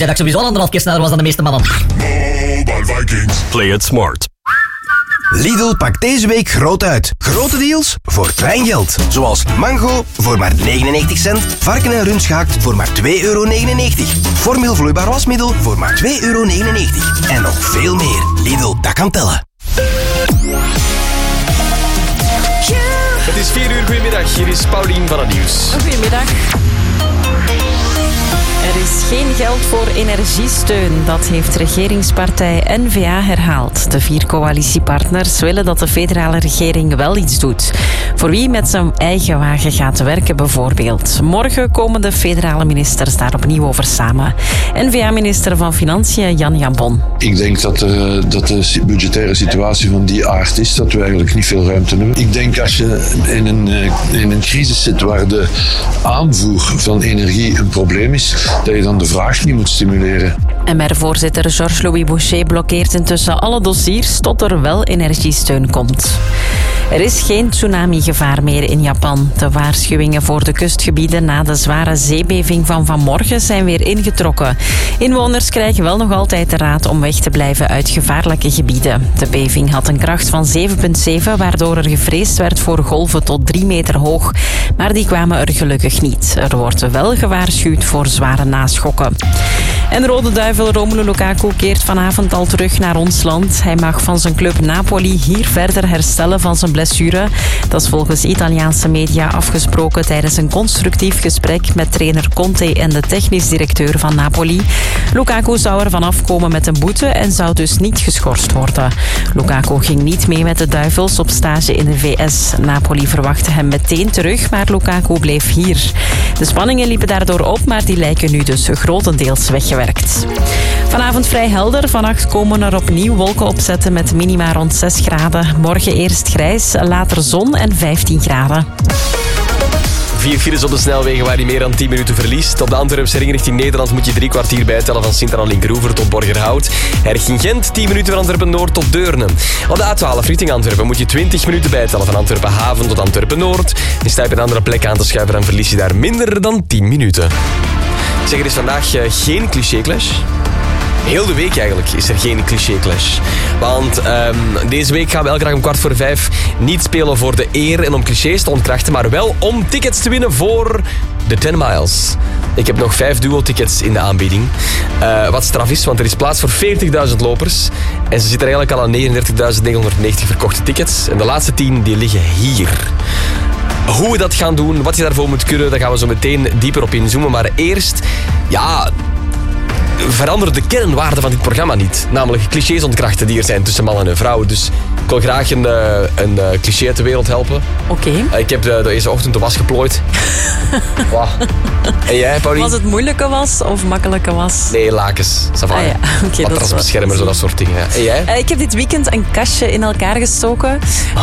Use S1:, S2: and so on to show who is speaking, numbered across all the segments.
S1: dat ik sowieso 1,5 keer sneller was dan de meeste mannen.
S2: Mobile Vikings. Play it smart.
S3: Lidl pakt deze week groot uit. Grote deals voor klein geld. Zoals mango voor maar 99 cent. Varken en rundschaakt voor maar €2,99. Formeel vloeibaar wasmiddel voor maar €2,99. En nog veel meer. Lidl, dat kan tellen.
S4: Het is 4 uur, goedemiddag. Hier is Paulien van het Nieuws.
S5: Goedemiddag. Er is geen geld voor energiesteun. Dat heeft regeringspartij N-VA herhaald. De 4 coalitiepartners willen dat de federale regering wel iets doet. Voor wie met zijn eigen wagen gaat werken bijvoorbeeld. Morgen komen de federale ministers daar opnieuw over samen. N-VA-minister van Financiën Jan Jambon.
S6: Ik denk dat de budgettaire situatie van die aard is dat we eigenlijk niet veel ruimte hebben. Ik denk als je in een crisis zit waar de aanvoer van energie een probleem is, dat je dan de vraag niet moet stimuleren.
S5: MR-voorzitter Georges-Louis Boucher blokkeert intussen alle dossiers tot er wel energiesteun komt. Er is geen tsunami-gevaar meer in Japan. De waarschuwingen voor de kustgebieden na de zware zeebeving van vanmorgen zijn weer ingetrokken. Inwoners krijgen wel nog altijd de raad om weg te blijven uit gevaarlijke gebieden. De beving had een kracht van 7,7, waardoor er gevreesd werd voor golven tot 3 meter hoog. Maar die kwamen er gelukkig niet. Er wordt wel gewaarschuwd voor zware naschokken. En Rode Duivel Romelu Lukaku keert vanavond al terug naar ons land. Hij mag van zijn club Napoli hier verder herstellen van zijn blessure. Dat is volgens Italiaanse media afgesproken tijdens een constructief gesprek met trainer Conte en de technisch directeur van Napoli. Lukaku zou er vanaf komen met een boete en zou dus niet geschorst worden. Lukaku ging niet mee met de Duivels op stage in de VS. Napoli verwachtte hem meteen terug, maar Lukaku bleef hier. De spanningen liepen daardoor op, maar die lijken nu dus grotendeels weggewerkt. Vanavond vrij helder. Vannacht komen er opnieuw wolken opzetten met minima rond 6 graden. Morgen eerst grijs, later zon en 15 graden.
S4: 4 files op de snelwegen waar je meer dan 10 minuten verliest. Op de Antwerpse ring richting Nederland moet je 3 kwartier bijtellen van Sint-Anna-Linkroever tot Borgerhout. Richting Gent 10 minuten van Antwerpen-Noord tot Deurne. Op de A12 richting Antwerpen moet je 20 minuten bijtellen van Antwerpen-Haven tot Antwerpen-Noord. En sta je op een andere plek aan te schuiven, dan verlies je daar minder dan 10 minuten. Zeg, er is vandaag geen cliché-clash. Heel de week eigenlijk is er geen cliché-clash. Want deze week gaan we elke dag om 4:15 niet spelen voor de eer en om clichés te ontkrachten, maar wel om tickets te winnen voor de 10 miles. Ik heb nog 5 duo-tickets in de aanbieding. Wat straf is, want er is plaats voor 40.000 lopers. En ze zitten er eigenlijk al aan 39.990 verkochte tickets. En de laatste 10 die liggen hier. Hoe we dat gaan doen, wat je daarvoor moet kunnen, daar gaan we zo meteen dieper op inzoomen. Maar eerst, verander de kernwaarden van dit programma niet. Namelijk clichés ontkrachten die er zijn tussen man en vrouw. Dus ik wil graag een cliché uit de wereld helpen.
S5: Oké.
S4: Ik heb deze ochtend de was geplooid. Wow. En jij, Paulien?
S5: Was het moeilijke was of makkelijke was?
S4: Nee, lakens.
S5: Okay,
S4: matrasbeschermer, zo dat soort dingen. Ja. En jij?
S5: Ik heb dit weekend een kastje in elkaar gestoken.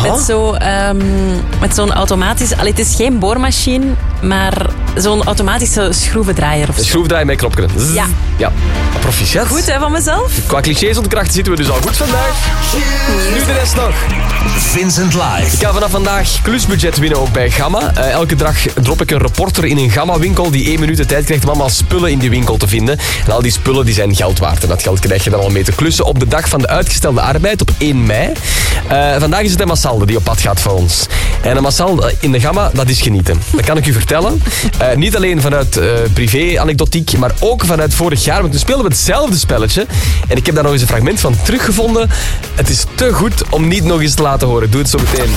S5: Met zo'n automatisch... het is geen boormachine, maar zo'n automatische schroevendraaier.
S4: Een schroevendraaier met knopjes. Ja. Proficiat.
S5: Goed, hè, van mezelf?
S4: Qua clichés ontkrachten zitten we dus al goed vandaag. Nu de rest nog.
S3: Vincent Live.
S4: Ik ga vanaf vandaag klusbudget winnen ook bij Gamma. Elke dag drop ik een reporter in een Gamma-winkel die 1 minuut de tijd krijgt om allemaal spullen in die winkel te vinden. En al die spullen die zijn geld waard. En dat geld krijg je dan al mee te klussen op de dag van de uitgestelde arbeid op 1 mei. Vandaag is het een Massalde die op pad gaat voor ons. En een Massalde in de Gamma, dat is genieten. Dat kan ik u vertellen. Niet alleen vanuit privé-anekdotiek, maar ook vanuit vorig jaar. Want we speelden hetzelfde spelletje. En ik heb daar nog eens een fragment van teruggevonden. Het is te goed om niet nog eens te laten horen. Doe het zo meteen.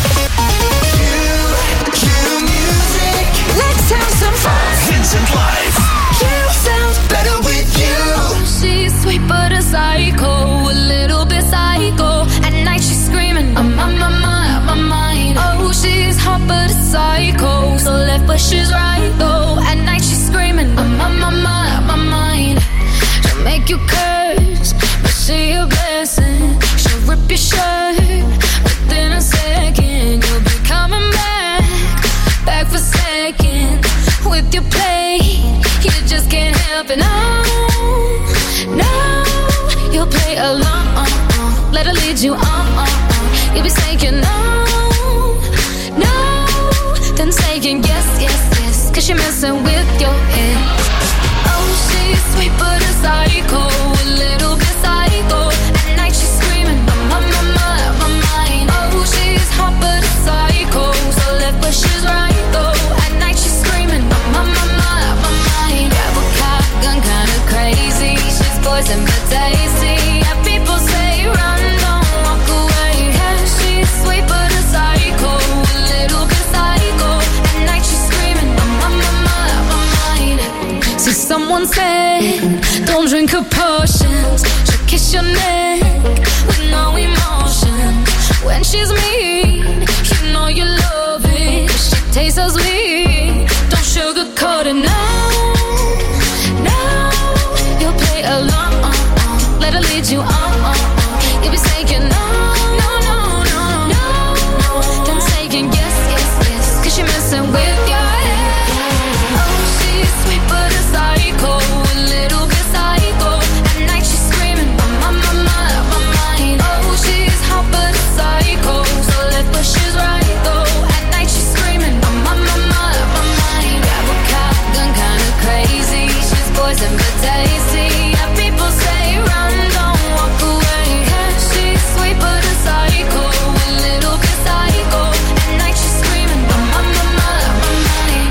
S3: Vincent Live.
S7: She's sweet but a psycho, a little bit psycho. At night she's screaming, I'm on my mind. Oh, she's hot but a psycho, so left but she's right though. At night she's screaming, I'm on my mind. She'll make you curse, but she a blessing. She'll rip your shirt, within a second you'll be coming back for seconds. With your play, you just can't help it. No, you'll play along. Let her lead you on. You'll be saying no, then saying yes, 'cause you're messing with your head. Oh, she's sweet but a psycho. poison but tasty. Yeah, people say run, don't walk away. Yeah, she's sweet but a psycho, a little bit psycho. At night she's screaming, I'm on my mind. See, someone said, don't drink her potions. She'll kiss your neck with no emotion. When she's mean, you know you love it. She tastes so sweet, don't sugarcoat it, no. You'll play along, let her lead you on. You'll be saying no. Don't say yes, 'cause you're messing with your head. Oh, she's sweet but a psycho, a little bit psycho. At night she's screaming, I'm on my mind. Oh, she's hot but a psycho, so left but she's right though. At night she's screaming, I'm on my mind. Grab a cop, gun kinda crazy. She's poison but tasty. Yeah, people say run, don't walk away. Yeah, she's sweet but a psycho, a little bit psycho. At night she's screaming, I'm on my mind.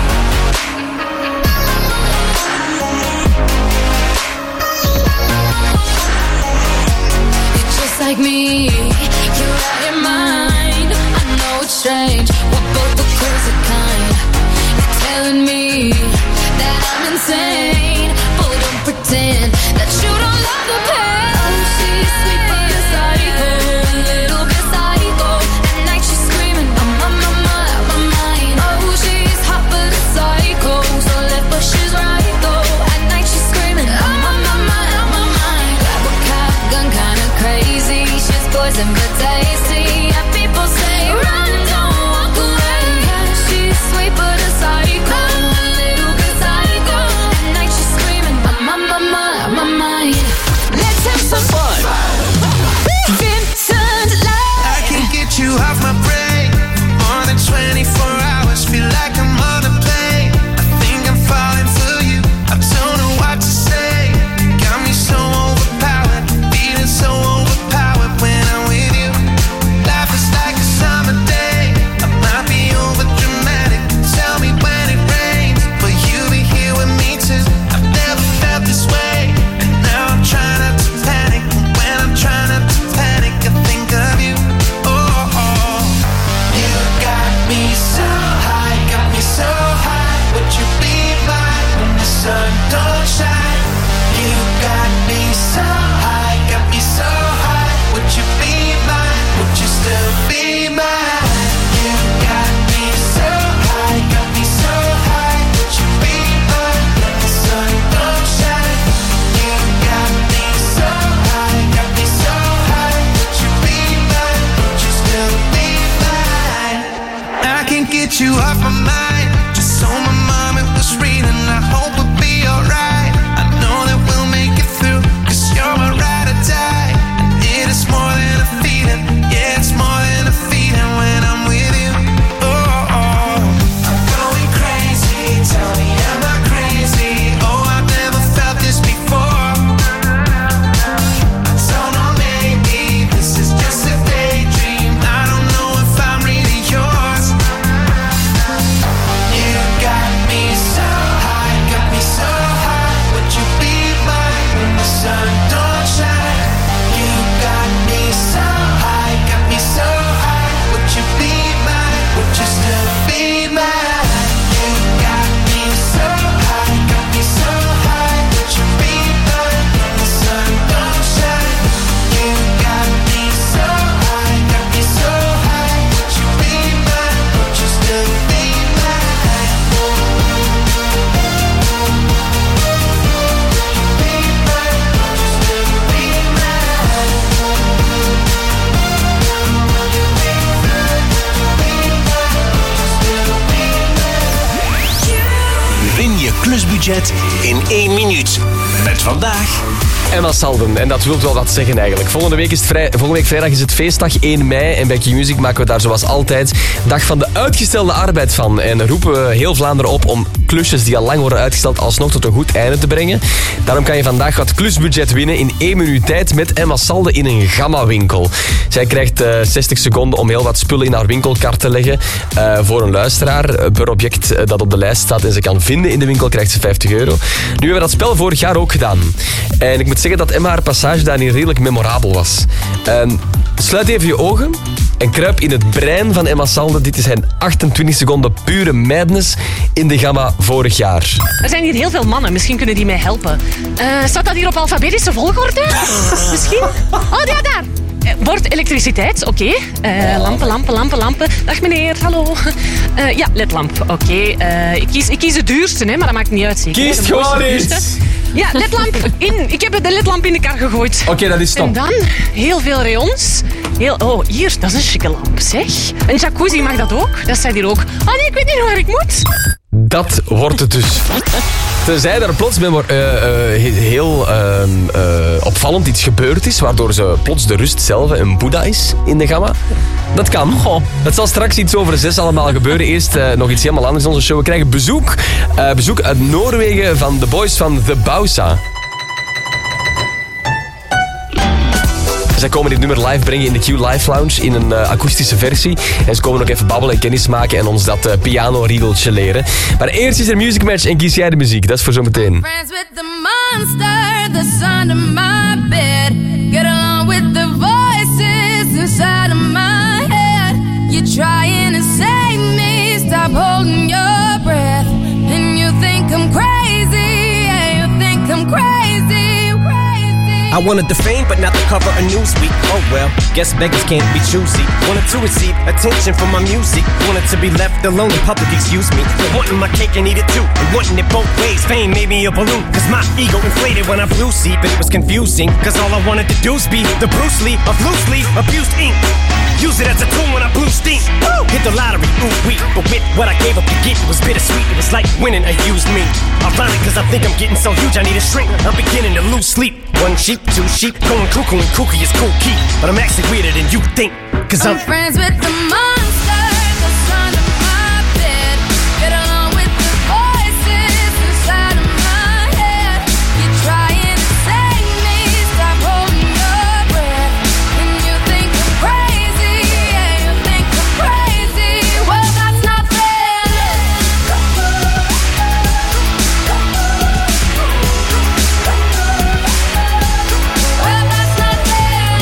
S7: You're just like me, you're out your mind. I know it's strange, we're both the crazy kind. You're telling me that I'm insane, but don't pretend that you don't love the pain. Oh, she's sweet but a psycho, a little bit psycho. At night she's screaming, I'm on my mind. Oh, she's hot but a psycho, so left but she's right though. At night she's screaming, I'm on my mind. Grab a cop, gun kinda crazy. She's poison but tasty. Yeah, people say run, don't walk away. Yeah, she's sweet but a psycho, a little bit psycho. At night she's screaming, I'm on my mind. Let's have some fun. Vincent Live.
S8: I can get you off my brain. More than 24 hours, feel like I'm on a plane. I think I'm falling for you, I don't know what to say. Got me so overpowered, feeling so overpowered when I'm with you. Life is like a summer day, I might be over dramatic. Tell me when it rains, will you be here with me too? I've never felt this way, and now I'm trying not to panic. And when I'm trying not to panic, I think of you. Oh, you got me so high, got me so high. Would you be mine when the sun don't shine? You got me so high, got me so high. Would you be mine? Would you still be mine? You got me so high, got me so high. Would you be mine when the sun don't shine? You got me so high, got me so high. Would you be mine? Would you still be mine? I can't get you off my mind. Just so my mom it was reading. I hope we'll be alright. I know that we'll make it through, 'cause you're my ride or die. And it is more than a feeling. Yeah, it's more than a feeling when I'm with you. Oh, I'm going crazy. Tell me, am I crazy? Oh, I've never felt this before. I don't know, maybe this is just a daydream. I don't know if I'm really yours. You got me so high, got me so high. Would you be mine when the sun don't shine? You got me so high, got me so high. Would you be mine? Would you still be mine? You got me so high, got me so high. Would you be mine when the sun don't shine? You got me so high, got me so high. Would you be mine? Would you still be mine? Be mine? Would you still be mine?
S3: Win je klusbudget in 1 minuut. Met vandaag
S4: Emma Salden. En dat wil wel wat zeggen eigenlijk. Volgende week vrijdag is het feestdag 1 mei. En bij Q-Music maken we daar zoals altijd dag van de uitgestelde arbeid van. En roepen we heel Vlaanderen op om klusjes die al lang worden uitgesteld alsnog tot een goed einde te brengen. Daarom kan je vandaag wat klusbudget winnen in 1 minuut tijd met Emma Salden in een Gamma-winkel. Zij krijgt 60 seconden om heel wat spullen in haar winkelkar te leggen voor een luisteraar. Per object dat op de lijst staat en ze kan vinden in de winkel krijgt ze €50. Nu hebben we dat spel vorig jaar ook ook gedaan. En ik moet zeggen dat Emma haar passage daarin redelijk memorabel was. Sluit even je ogen en kruip in het brein van Emma Salde. Dit is zijn 28 seconden pure madness in de Gamma vorig jaar.
S9: Er zijn hier heel veel mannen. Misschien kunnen die mij helpen. Staat dat hier op alfabetische volgorde? Misschien? Oh, ja, daar. Bord elektriciteit, oké. Lampen. Dag meneer, hallo. Ja, ledlamp, oké. Ik kies de duurste, hè, maar dat maakt niet uit. Zeker.
S4: Kies gewoon iets.
S9: Ja, ledlamp in. Ik heb de ledlamp in de kar gegooid.
S4: Oké, dat is stop.
S9: En dan heel veel rayons. Oh, hier, dat is een chique lamp, zeg. Een jacuzzi mag dat ook. Dat staat hier ook. Oh nee, ik weet niet waar ik moet.
S4: Dat wordt het dus. Tenzij er plots heel opvallend iets gebeurd is, waardoor ze plots de rust zelf een Boeddha is in de Gamma. Dat kan. Het zal straks iets over 6 allemaal gebeuren. Eerst nog iets helemaal anders in onze show. We krijgen bezoek uit Noorwegen van de boys van The Bausa. Zij komen dit nummer live brengen in de Q Live Lounge in een akoestische versie. En ze komen ook even babbelen en kennis maken en ons dat piano-riedeltje leren. Maar eerst is er Music Match en kies jij de muziek. Dat is voor zometeen.
S7: Friends with the monster that's under my bed. Get along with the voices inside of my head. You're trying to save me, stop holding your breath. And you think I'm crazy, yeah, you think I'm crazy.
S10: I wanted the fame, but not the cover of Newsweek. Oh well, guess beggars can't be choosy. Wanted to receive attention from my music. Wanted to be left alone in public, excuse me. But wanting my cake and eat it too. And wanting it both ways. Fame made me a balloon. Cause my ego inflated when I flew seat. But it was confusing. Cause all I wanted to do is be the Bruce Lee of loosely abused ink. Use it as a tool when I blew steam. Woo! Hit the lottery, ooh wee. But with what I gave up to get, it was bittersweet. It was like winning a used me. Ironic cause I think I'm getting so huge I need a shrink. I'm beginning to lose sleep. One sheep, two sheep, going cuckoo and kooky is cool key. But I'm actually weirder than you think. Cause I'm
S7: friends with the monster that's under my bed. Get along with the voices inside of my head. You're trying to save me, stop holding your breath. And you think I'm crazy, yeah, you think I'm crazy. Well, that's not fair. Well, that's not fair.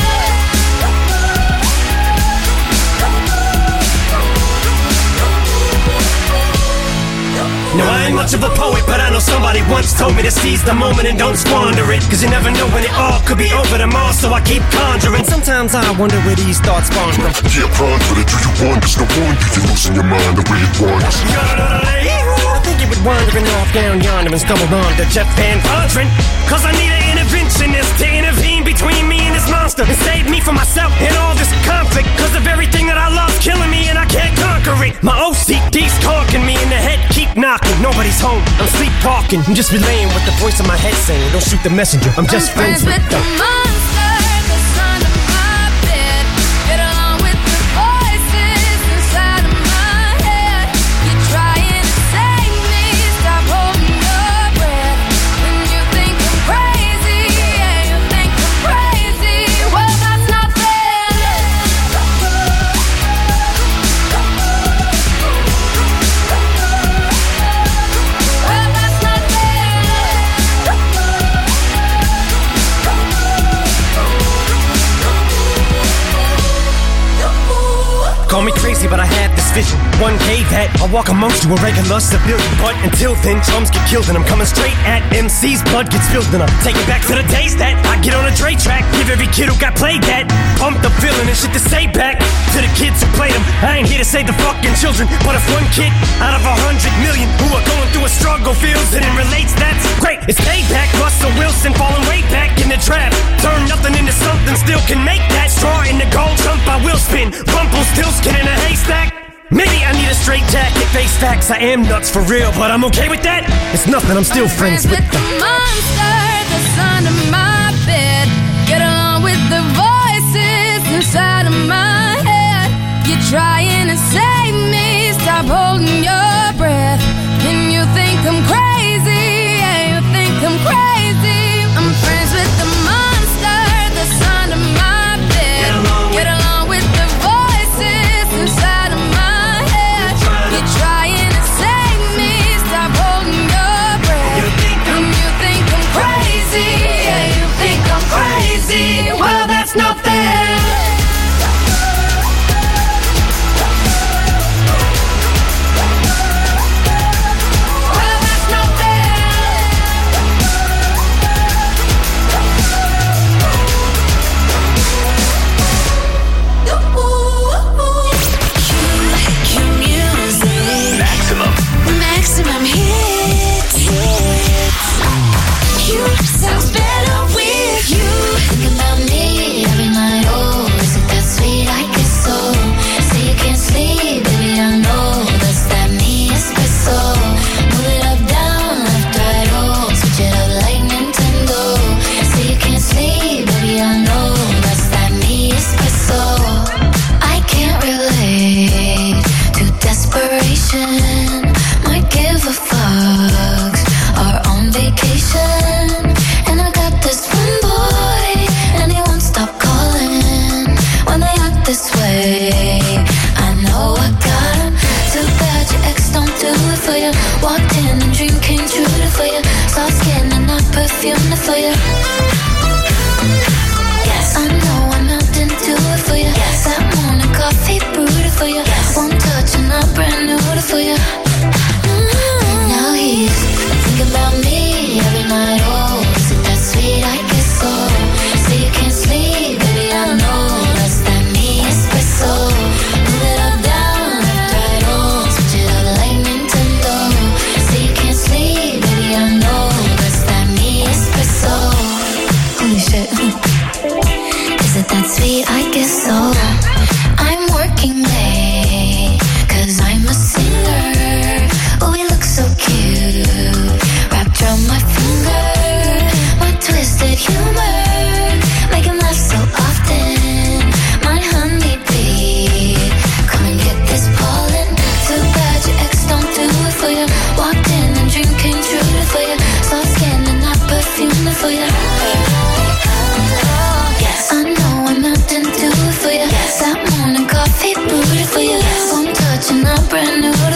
S10: No, I ain't much of a poet, but I know somebody once told me to seize the moment and don't squander it. Cause you never know when it all could be over tomorrow, so I keep conjuring. Sometimes I wonder where these thoughts spawn from.
S2: Yeah, ponder it, do you wonder? No wonder you're losing your mind the way it wanders.
S10: I think you would wandering off down yonder and stumbled on to Jeff Van Vondren. Cause I need an interventionist to intervene between me and this monster and save me from myself and all this conflict. Cause of everything that I love's killing me and I can't conquer it. My OCD's talking me in the head, keep knocking. Nobody's home, I'm sleepwalking. I'm just relaying what the voice in my head saying. Don't shoot the messenger, I'm just friends with the
S7: monster that's under my bed. Get along with the voices inside of my head. You're trying to save me, stop holding your breath. And you think I'm crazy, yeah, you think I'm crazy. Well, that's not fair. Well, that's not fair.
S10: Call me crazy, but I had this vision. One day that I'll walk amongst you, a regular civilian. But until then, drums get killed and I'm coming straight at MC's blood gets spilled and I'm taking back to the days that I get on a Dre track. Give every kid who got played that pump the feeling and shit to say back to the kids who played them. I ain't here to save the fucking children, but if one kid out of 100 million who are going through a struggle feels it and relates, that's great. It's payback. Russell Wilson falling way back in the draft. Turn nothing into something, still can make that. Straw in the gold jump, I will spin. Rumpelstiltskin in a haystack. Maybe I need a straight jacket, face facts. I am nuts for real, but I'm okay with that. It's nothing, I'm still friends with
S7: the monster that's under my bed. Get along with the voices inside of my head. You're trying to save me, stop holding your breath. And you think I'm crazy, yeah, you think I'm crazy. I'm friends with the monster that's under my bed. Get along with the voices inside of my head. You're trying to save me, stop holding your breath. And you think I'm crazy.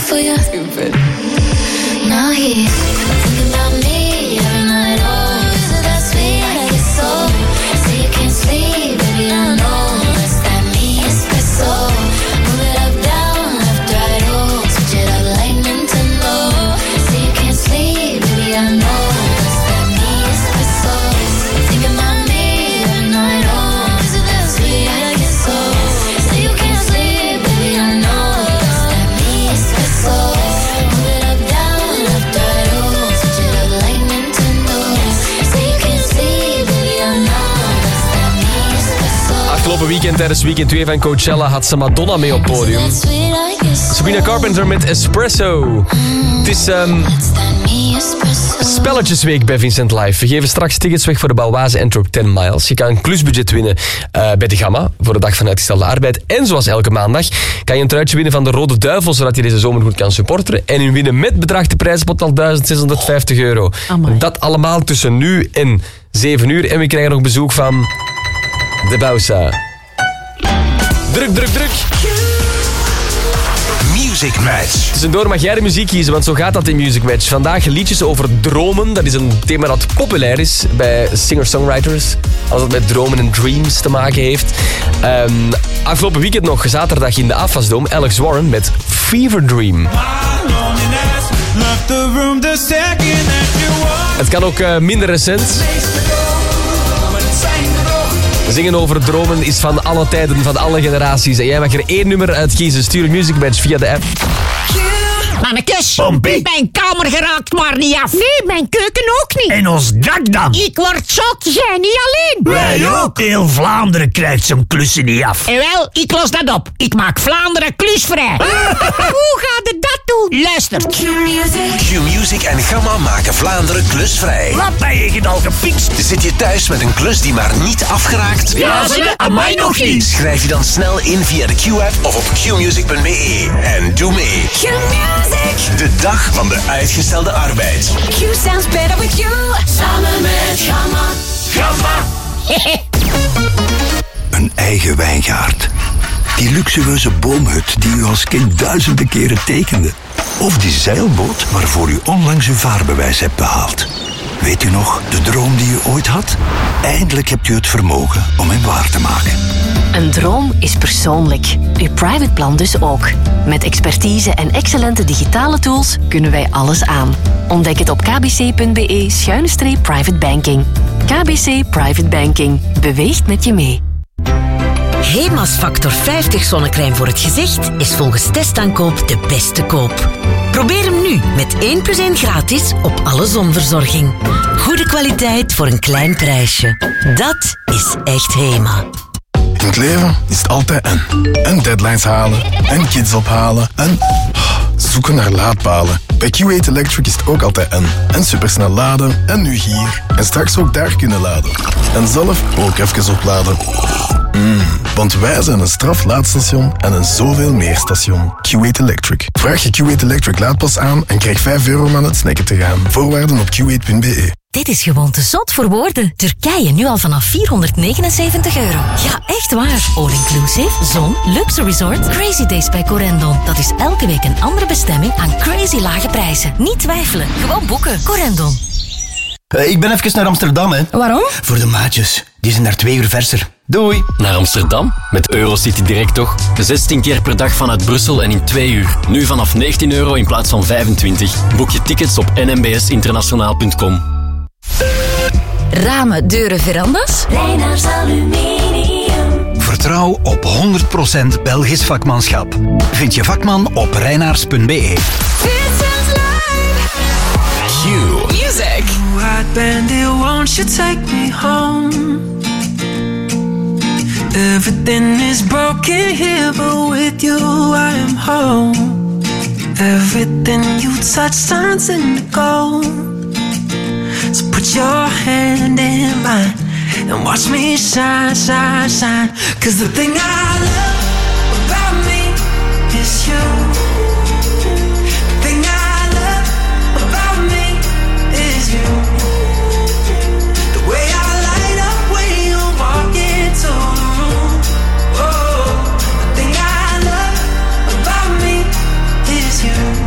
S7: for you. Now he's thinking about me every night. Oh, is it that sweet? I guess so. Say you can't sleep, baby, I know. It's that me espresso. Move it up, down, left, right, oh. Switch it up like Nintendo. Say you can't sleep, baby, I know. It's that me espresso. Thinking about me every night. Oh, is it that sweet? I guess so. Say you can't sleep, baby, I know. It's that me espresso. Move it up, down, left, right, oh. Switch it up like Nintendo. Say you can't sleep, baby, I know. It's that me espresso.
S4: Afgelopen weekend tijdens weekend 2 van Coachella had ze Madonna mee op het podium. Sabrina Carpenter met Espresso. Het is spelletjesweek bij Vincent Live. We geven straks tickets weg voor de Baloise Antwerp 10 miles. Je kan een klusbudget winnen bij de Gamma voor de Dag van Uitgestelde Arbeid. En zoals elke maandag kan je een truitje winnen van de Rode Duivel, zodat je deze zomer goed kan supporteren. En u winnen met bedrag de prijzenpot al €1.650.
S5: Amai.
S4: Dat allemaal tussen nu en 7 uur. En we krijgen nog bezoek van de Bausa. Druk, druk, druk.
S3: Music Match.
S4: Tussendoor mag jij de muziek kiezen, want zo gaat dat in Music Match. Vandaag liedjes over dromen. Dat is een thema dat populair is bij singer-songwriters. Als het met dromen en dreams te maken heeft. Afgelopen weekend nog, zaterdag in de Afasdome, Alex Warren met Fever Dream. Het kan ook minder recent. Zingen over dromen is van alle tijden, van alle generaties. En jij mag er 1 nummer uitkiezen. Stuur een Music Match via de app.
S1: Mannekes,
S11: Pompie.
S1: mijn kamer geraakt maar niet af. Nee, mijn keuken ook niet.
S11: En ons dak dan?
S1: Ik word zot, jij niet alleen.
S11: Wij ook. Heel Vlaanderen krijgt zijn klussen niet af.
S1: En wel, ik los dat op. Ik maak Vlaanderen klusvrij. Hoe gaat het dat doen? Luister.
S3: Q-Music en Gamma maken Vlaanderen klusvrij.
S11: Wat ben je al gefixt?
S3: Zit je thuis met een klus die maar niet afgeraakt?
S11: Ja, ze aan mij nog niet.
S3: Schrijf je dan snel in via de Q-app of op qmusic.be. En doe mee. De dag van de uitgestelde arbeid.
S7: Q sounds better with you. Samen met Gamma.
S11: Gamma.
S12: Een eigen wijngaard. Die luxueuze boomhut die u als kind duizenden keren tekende. Of die zeilboot waarvoor u onlangs uw vaarbewijs hebt behaald. Weet u nog, de droom die u ooit had? Eindelijk hebt u het vermogen om hem waar te maken.
S13: Een droom is persoonlijk. Uw private plan dus ook. Met expertise en excellente digitale tools kunnen wij alles aan. Ontdek het op kbc.be/private banking. KBC Private Banking. Beweegt met je mee.
S14: Hema's Factor 50 zonnecrème voor het gezicht is volgens testaankoop de beste koop. Probeer hem nu met 1 + 1 gratis op alle zonverzorging. Goede kwaliteit voor een klein prijsje. Dat is echt Hema.
S15: In het leven is het altijd en deadlines halen, en kids ophalen, en zoeken naar laadpalen. Bij Q8 Electric is het ook altijd en supersnel laden, en nu hier. En straks ook daar kunnen laden. En zelf ook even opladen. Want wij zijn een straflaadstation en een zoveel meer station. Q8 Electric. Vraag je Q8 Electric laadpas aan en krijg €5 om aan het snacken te gaan. Voorwaarden op q8.be.
S14: Dit is gewoon te zot voor woorden. Turkije nu al vanaf €479. Ja, echt waar. All-inclusive, zon, luxe resort, Crazy Days bij Corendon. Dat is elke week een andere bestemming aan crazy lage prijzen. Niet twijfelen, gewoon boeken. Corendon.
S16: Ik ben even naar Amsterdam, hè.
S14: Waarom?
S16: Voor de maatjes. Die zijn daar 2 uur verser. Doei.
S17: Naar Amsterdam? Met Eurocity Direct toch? 16 keer per dag vanuit Brussel en in 2 uur. Nu vanaf €19 in plaats van 25. Boek je tickets op nmbsinternationaal.com.
S14: Ramen, deuren, verandas?
S7: Reinaars Aluminium.
S16: Vertrouw op 100% Belgisch vakmanschap. Vind je vakman op reinaars.be.
S7: Q Music.
S8: White bandit, won't you take me home? Everything is broken here, but with you I am home. Everything you touch turns into gold. So put your hand in mine and watch me shine, shine, shine. 'Cause the thing I love about me is you. The thing I love about me is you. The way I light up when you walk into the room. Oh, the thing I love about me is you.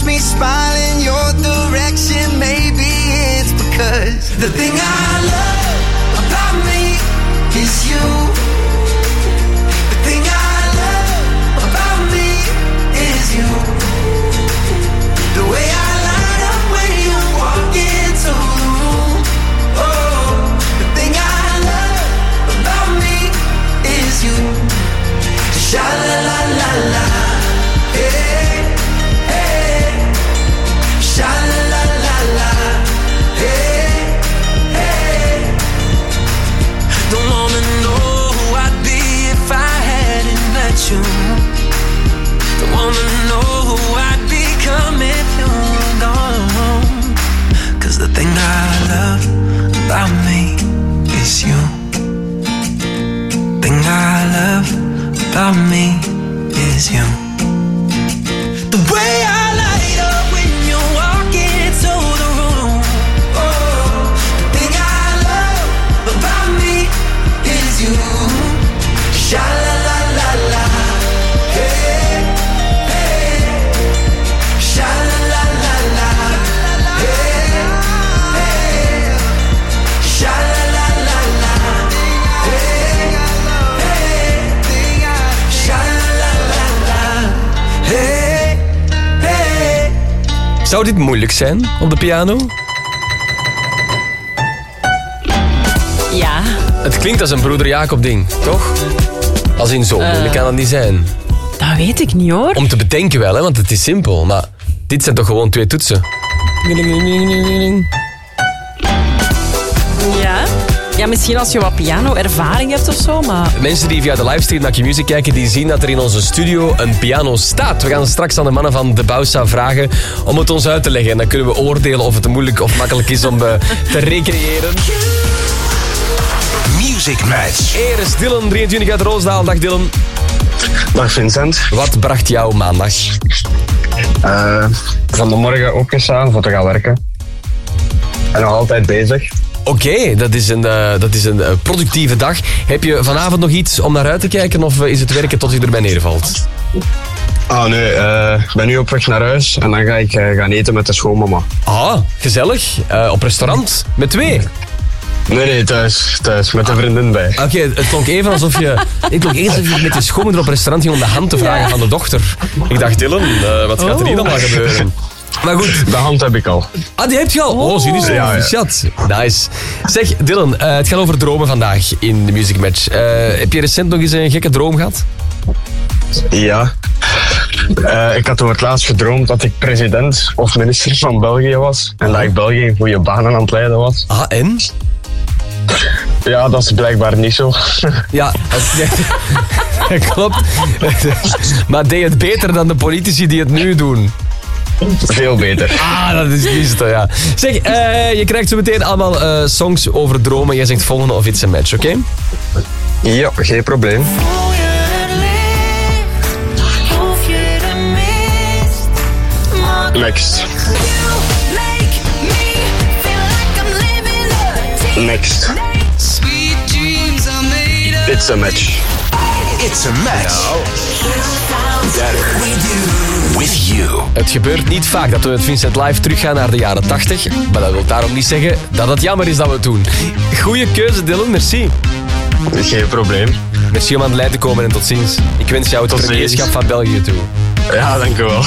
S8: me smile in your direction. Maybe it's because the thing I love about me is you. The thing I love about me is you. The way I light up when you walk into the room. Oh, the thing I love about me is you. Sha la la la la, hey, hey. Sha la la la la, hey, hey. Don't wanna know who I'd be if I hadn't met you. Don't wanna know who I'd become if you were gone. 'Cause the thing I love about me is you. Thing I love about me is you. The way I light up when you walk into the room. Oh, the thing I love about me is you. Sha la la la la, hey, hey. Sha la la la la, hey, hey. Sha la la la la, hey, hey. Sha la la la la, hey, hey.
S4: Zou dit moeilijk zijn op de piano?
S5: Ja.
S4: Het klinkt als een broeder Jacob ding, toch? Als in zo moeilijk kan het niet zijn.
S5: Dat weet ik niet hoor.
S4: Om te bedenken wel, hè, want het is simpel. Maar dit zijn toch gewoon 2 toetsen?
S5: Ja. Ja, misschien als je wat piano-ervaring hebt of zo, maar...
S4: Mensen die via de livestream naar Q-Music kijken, die zien dat er in onze studio een piano staat. We gaan straks aan de mannen van de Bausa vragen om het ons uit te leggen. En dan kunnen we oordelen of het moeilijk of makkelijk is om te recreëren.
S3: Music Match.
S4: Hier is Dylan, 23 uit Roosdaal. Dag Dylan.
S18: Dag Vincent.
S4: Wat bracht jou maandag?
S18: Van de morgen opgestaan voor te gaan werken. En nog altijd bezig.
S4: Oké, dat is een productieve dag. Heb je vanavond nog iets om naar uit te kijken of is het werken tot je erbij neervalt?
S18: Nee, ik ben nu op weg naar huis en dan ga ik gaan eten met de schoonmama.
S4: Ah, gezellig. Op restaurant? Met 2?
S18: Nee, thuis met een vriendin bij.
S4: Oké, het klonk even alsof je met je schoonmoeder op restaurant ging om de hand te vragen van de dochter. Ik dacht, Dylan, wat gaat er hier dan gebeuren? Maar goed.
S18: De hand heb ik al.
S4: Ah, die heb je al? Oh, zie je zo. Ja. Nice. Zeg, Dylan, het gaat over dromen vandaag in de Music Match. Heb je recent nog eens een gekke droom gehad?
S18: Ja. Ik had over het laatst gedroomd dat ik president of minister van België was. En dat ik België in goede banen aan het leiden was.
S4: Ah, en?
S18: Ja, dat is blijkbaar niet zo.
S4: Ja, klopt. Maar deed het beter dan de politici die het nu doen?
S18: Veel beter.
S4: Ah, dat is liefst, ja. Zeg, je krijgt zo meteen allemaal songs over dromen. Jij zegt volgende of it's a match, oké?
S18: Ja, geen probleem. Next. Next. It's a match.
S3: It's a match. Better with you.
S4: Het gebeurt niet vaak dat we met Vincent Live teruggaan naar de jaren 80. Maar dat wil daarom niet zeggen dat het jammer is dat we het doen. Goeie keuze, Dylan. Merci.
S18: Geen probleem.
S4: Merci om aan de lijn te komen en tot ziens. Ik wens jou het premierschap van België toe.
S18: Ja, dank u wel.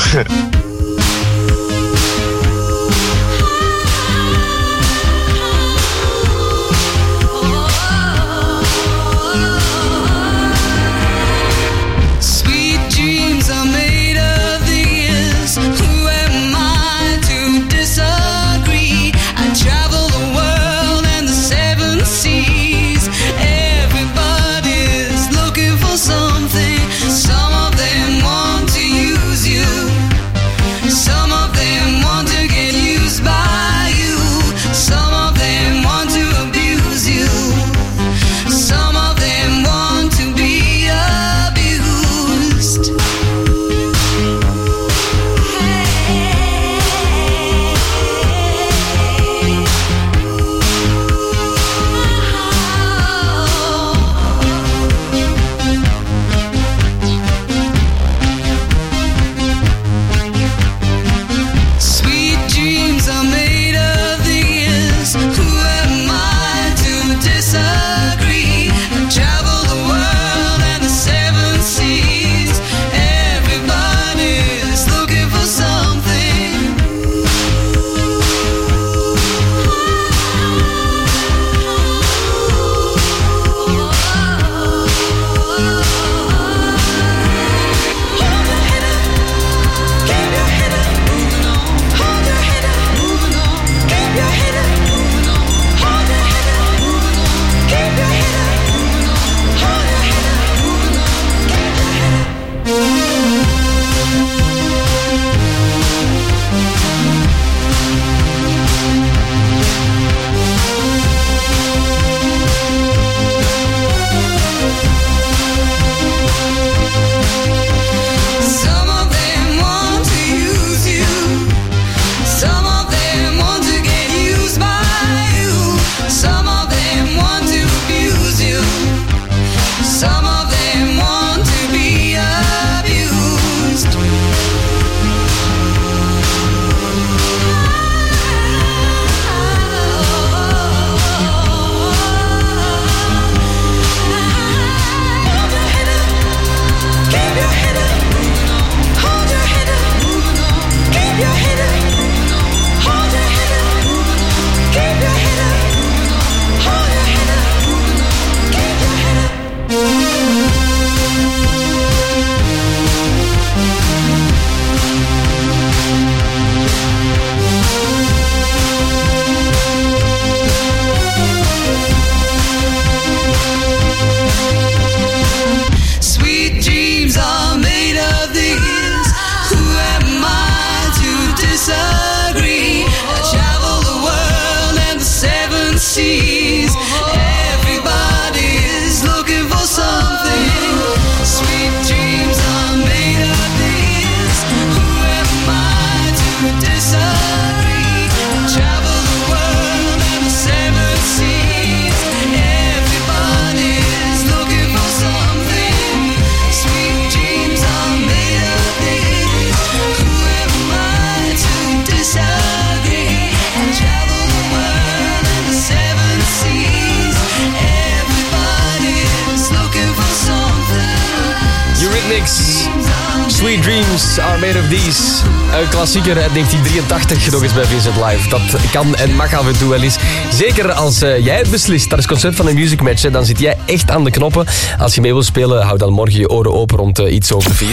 S4: Sweet Dreams Are Made of These. Een klassieker uit 1983 nog eens bij Vincent Live. Dat kan en mag af en toe wel eens. Zeker als jij het beslist. Dat is het concept van een Music Match. Hè. Dan zit jij echt aan de knoppen. Als je mee wil spelen, hou dan morgen je oren open rond iets over 4.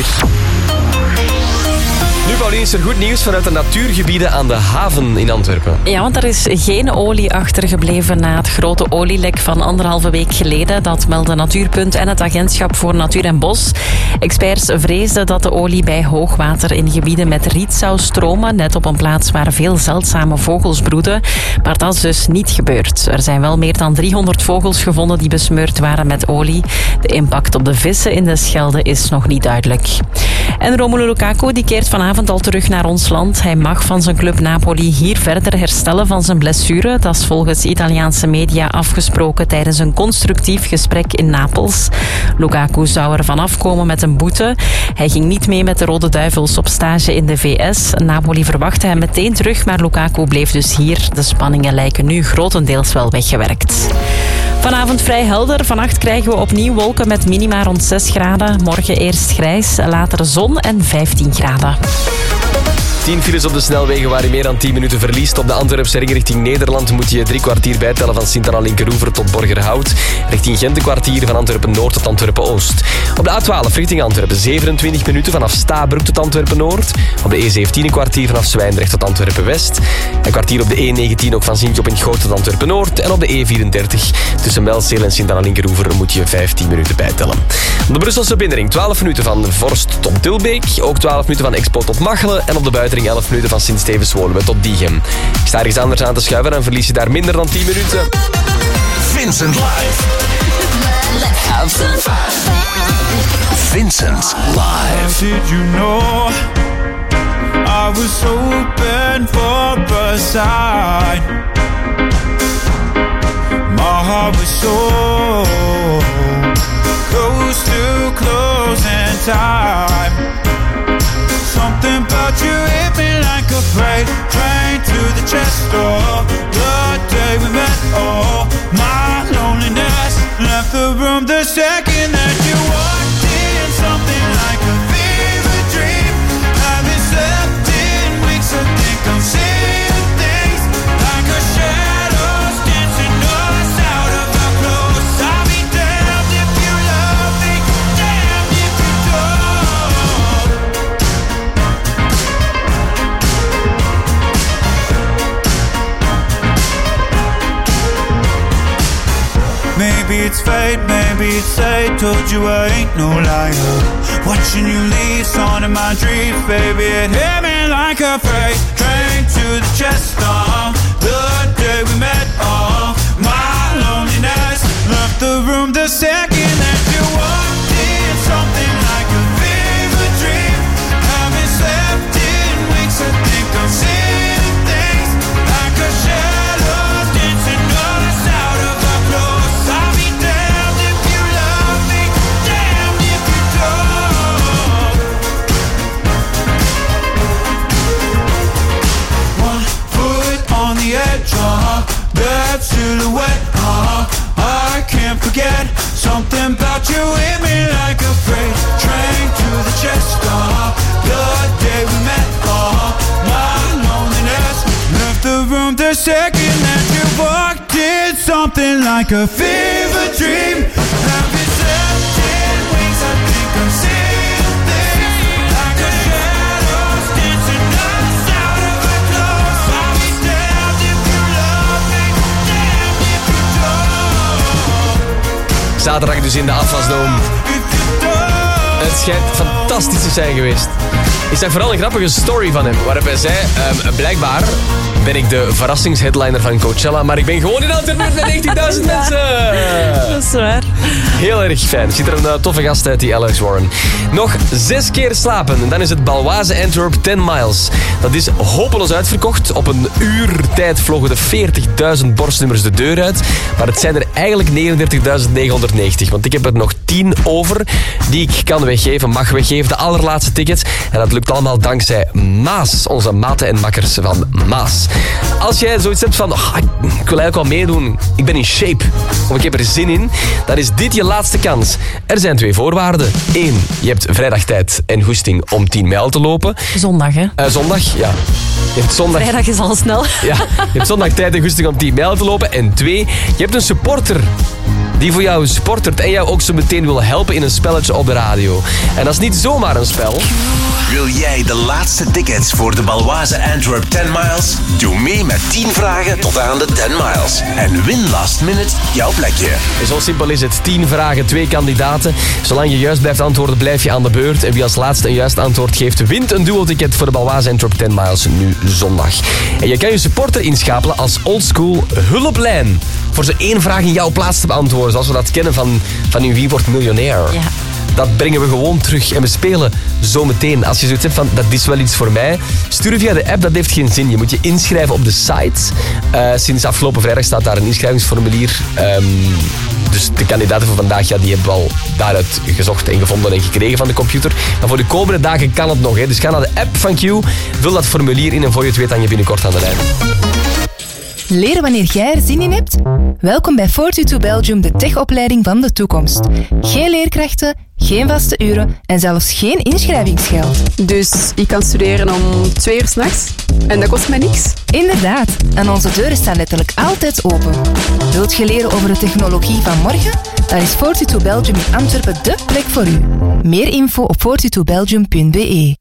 S4: Nu, Paulien, is er goed nieuws vanuit de natuurgebieden aan de haven in Antwerpen.
S5: Ja, want er is geen olie achtergebleven na het grote olielek van 1,5 week geleden. Dat melden Natuurpunt en het Agentschap voor Natuur en Bos. Experts vreesden dat de olie bij hoogwater in gebieden met riet zou stromen, net op een plaats waar veel zeldzame vogels broeden. Maar dat is dus niet gebeurd. Er zijn wel meer dan 300 vogels gevonden die besmeurd waren met olie. De impact op de vissen in de Schelde is nog niet duidelijk. En Romelu Lukaku die keert vanavond al terug naar ons land. Hij mag van zijn club Napoli hier verder herstellen van zijn blessure. Dat is volgens Italiaanse media afgesproken tijdens een constructief gesprek in Napels. Lukaku zou er vanaf komen met een boete. Hij ging niet mee met de Rode Duivels op stage in de VS. Napoli verwachtte hem meteen terug, maar Lukaku bleef dus hier. De spanningen lijken nu grotendeels wel weggewerkt. Vanavond vrij helder. Vannacht krijgen we opnieuw wolken met minima rond 6 graden. Morgen eerst grijs, later zon en 15 graden.
S4: 10 files op de snelwegen waar je meer dan 10 minuten verliest. Op de Antwerpse ring richting Nederland moet je 3 kwartier bijtellen van Sint-Anna-Linkeroever tot Borgerhout. Richting Gent een kwartier van Antwerpen-Noord tot Antwerpen-Oost. Op de A12 richting Antwerpen 27 minuten vanaf Stabroek tot Antwerpen-Noord. Op de E17 een kwartier vanaf Zwijndrecht tot Antwerpen-West. Een kwartier op de E19 ook van Sintje op in Goot tot Antwerpen-Noord. En op de E34 tussen Melzeel en Sint-Anna-Linkeroever moet je 15 minuten bijtellen. Op de Brusselse binnenring 12 minuten van Vorst tot Tilbeek. Ook 12 minuten van Expo tot Machelen. En op de buitenring 11 minuten van Sint-Stevens-Woluwe tot Diegem. Je staat ergens anders aan te schuiven, dan verlies je daar minder dan 10 minuten.
S11: Vincent Live. Let's have some fun.
S16: Vincent Live.
S19: Did you know I was hoping for a sign? My heart was so close to closing time. Something about you hit me like a freight train to the chest door. The day we met, oh, my loneliness left the room the second that you walked in. Something like a fever dream. Haven't slept in weeks, I think I'm seeing things like a shadows dancing us out of our clothes. I'll be damned if you love me, damned if you don't. Maybe it's fate, maybe it's fate. Told you I ain't no liar. Watching you leave, on in my dreams, baby. It hit me like a freight train to the chest. The day we met, my loneliness left the room the second that you walked in. Something like a fever dream. Haven't slept in weeks, I think I'm seeing things like a shadow dancing us out of our clothes. I'll be damned if you love me, damned if you don't. One foot on the edge, that silhouette, I can't forget. Something about you hit me like a freight train to the chest. The day we met, my loneliness left the room the second that you walked in. Something like a fever dream. Haven't slept in weeks, I think I'm seeing things like a shadows dancing us out of our clothes. I'll be damned if you love me, damned if you don't.
S4: Zaterdag dus in de Afwasdome. Het schijnt fantastisch te zijn geweest. Is dat vooral een grappige story van hem, waarop hij zei, blijkbaar ben ik de verrassingsheadliner van Coachella, maar ik ben gewoon in Antwerpen met 19.000 mensen.
S5: Dat is waar.
S4: Heel erg fijn. Ziet er een toffe gast uit, die Alex Warren. Nog 6 keer slapen en dan is het Baloise Antwerp 10 miles. Dat is hopeloos uitverkocht. Op een uur tijd vlogen de 40.000 borstnummers de deur uit. Maar het zijn er eigenlijk 39.990. Want ik heb er nog 10 over die ik kan weggeven, mag weggeven. De allerlaatste tickets. En dat lukt allemaal dankzij Maas. Onze maten en makkers van Maas. Als jij zoiets hebt van, ik wil eigenlijk wel meedoen. Ik ben in shape. Of ik heb er zin in. Dan is dit je laatste kans. Er zijn 2 voorwaarden. 1. Je hebt vrijdag tijd en goesting om 10 mijl te lopen.
S5: Zondag, hè?
S4: Zondag, ja. Je hebt zondag...
S5: Vrijdag is al snel.
S4: Ja, je hebt zondag tijd en goesting om 10 mijl te lopen. En 2. Je hebt een supporter die voor jou supportert en jou ook zo meteen wil helpen in een spelletje op de radio. En dat is niet zomaar een spel.
S3: Wil jij de laatste tickets voor de Baloise Antwerp 10 miles? Doe mee met 10 vragen tot aan de 10 miles. En win last minute jouw plekje.
S4: Zo simpel is het. 10 vragen, 2 kandidaten. Zolang je juist blijft antwoorden, blijf je aan de beurt. En wie als laatste een juist antwoord geeft, wint een duo-ticket voor de Baloise Antwerp 10 miles nu zondag. En je kan je supporter inschakelen als oldschool hulplijn. Voor ze 1 vraag in jouw plaats te beantwoorden. Zoals we dat kennen van in Wie wordt miljonair.
S5: Ja.
S4: Dat brengen we gewoon terug. En we spelen zo meteen. Als je zoiets hebt van, dat is wel iets voor mij. Stuur via de app, dat heeft geen zin. Je moet je inschrijven op de site. Sinds afgelopen vrijdag staat daar een inschrijvingsformulier. Dus de kandidaten van vandaag, ja, die hebben we al daaruit gezocht en gevonden en gekregen van de computer. Maar voor de komende dagen kan het nog. Hè. Dus ga naar de app van Q. Vul dat formulier in en voor je het weet dan je binnenkort aan de lijn.
S20: Leren wanneer jij er zin in hebt? Welkom bij Fortitude Belgium, de techopleiding van de toekomst. Geen leerkrachten, geen vaste uren en zelfs geen inschrijvingsgeld.
S21: Dus ik kan studeren om 2 uur 's nachts en dat kost mij niks?
S20: Inderdaad, en onze deuren staan letterlijk altijd open. Wilt je leren over de technologie van morgen? Dan is Fortitude Belgium in Antwerpen dé plek voor u. Meer info op fortitudebelgium.be.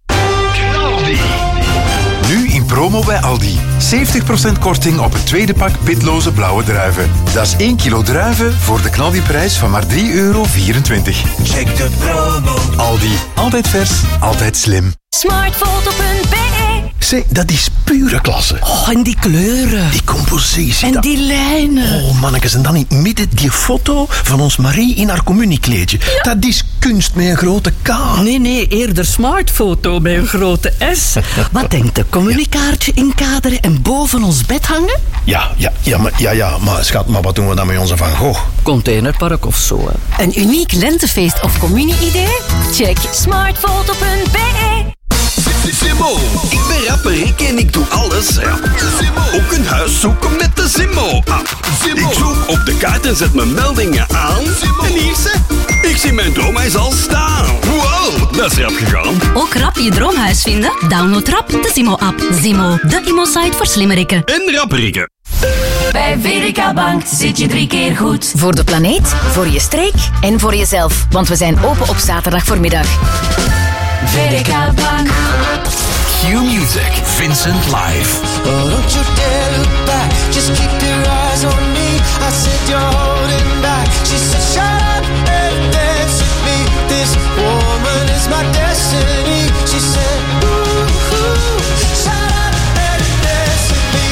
S22: Nu in promo bij Aldi. 70% korting op het tweede pak pitloze blauwe druiven. Dat is 1 kilo druiven voor de knaldiprijs van maar €3,24. Check de promo. Aldi. Altijd vers, altijd slim.
S14: Smartfoto.be.
S12: Zeg, dat is pure klasse.
S14: Oh, en die kleuren.
S12: Die compositie.
S14: En die lijnen.
S12: Oh, mannetjes, en dan in het midden die foto van ons Marie in haar communiekleedje. Ja. Dat is kunst met een grote K.
S14: Nee, eerder smartfoto met een grote S. Wat denkt de communicaartje inkaderen en boven ons bed hangen?
S12: Ja, maar schat, maar wat doen we dan met onze Van Gogh?
S14: Containerpark of zo, hè.
S13: Een uniek lentefeest of communie-idee? Check smartfoto.be.
S23: Zimmo. Ik ben rapper, en ik doe alles. Ja. Zimmo. Ook een huis zoeken met de Zimmo-app. Ik zoek op de kaart en zet mijn meldingen aan. Zimmo. En hier ze. Ik zie mijn droomhuis al staan. Wow, dat is rap gegaan.
S13: Ook rap je droomhuis vinden? Download rap de Zimmo-app. Zimmo, de immo-site voor slimmerikken.
S23: En rapperikken.
S13: Bij VDK Bank zit je 3 keer goed. Voor de planeet, voor je streek en voor jezelf. Want we zijn open op zaterdag voormiddag. VDK Bank.
S11: Q-Music, Vincent live.
S8: Oh, don't you dare look back, just keep your eyes on me. I said you're holding back. She said shut up and dance with me. This woman is my destiny. She said ooh, shut up and dance with me.